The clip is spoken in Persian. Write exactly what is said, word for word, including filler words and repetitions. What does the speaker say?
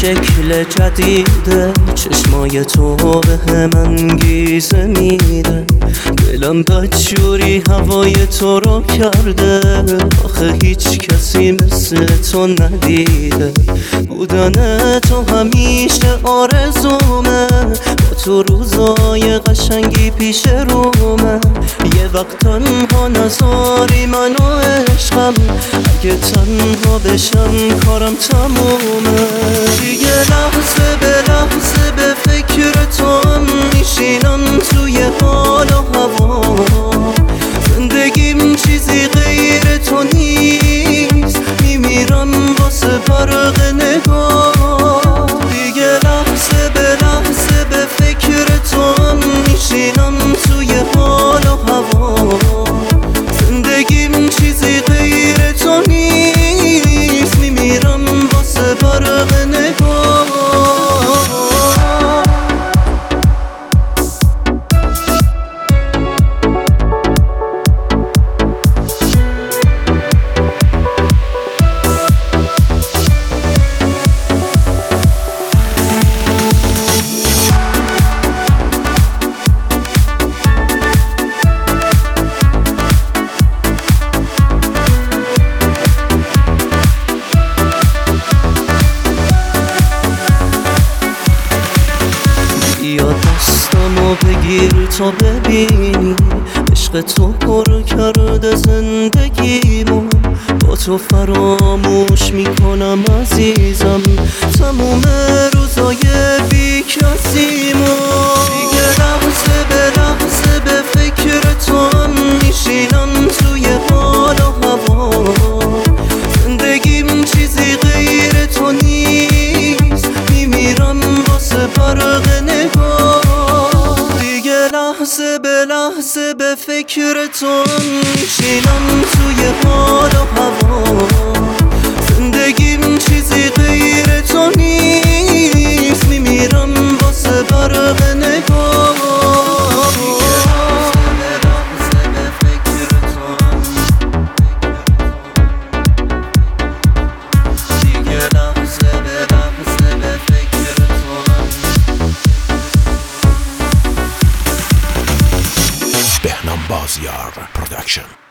شکل جدیده، چشمای تو به هم انگیزه میده. دلم بدجوری هوای تو رو کرده، آخه هیچ کسی مثل تو ندیده. بودن تو همیشه آرزومه، با تو روزای قشنگی پیش رومه. یه وقت تنها نذاری منو عشقم، اگه تنها بشم کارم تمومه. دیگه لحظه به لحظه به فکر تو هم میشینم توی حال و هوا. زندگیم چیزی غیر تو نیست، میمیرم واسه فرق نگاه. دیگه لحظه به لحظه به فکر تو هم میشینم توی حال و هوا. زندگیم چیزی غیر تو نیست، میمیرم واسه فرق نگاه. یا دستمو بگیر تا ببینی، عشق تو پر کرده زندگیمو. با تو فراموش میکنم عزیزم تموم روزای بی کسیمو. دیگه لحظه به لحظه به فکر تو هم میشینم توی حال و هوا. زندگیم چیزی غیر تو نیست، میمیرم واسه فرق نگاه. دیگه لحظه به لحظه به فکر تو میشینم توی حال و هوا. زندگیم چیزی غیر تو نیست، میمیرم واسه فرق نگاه. Behnam Bazyar Production.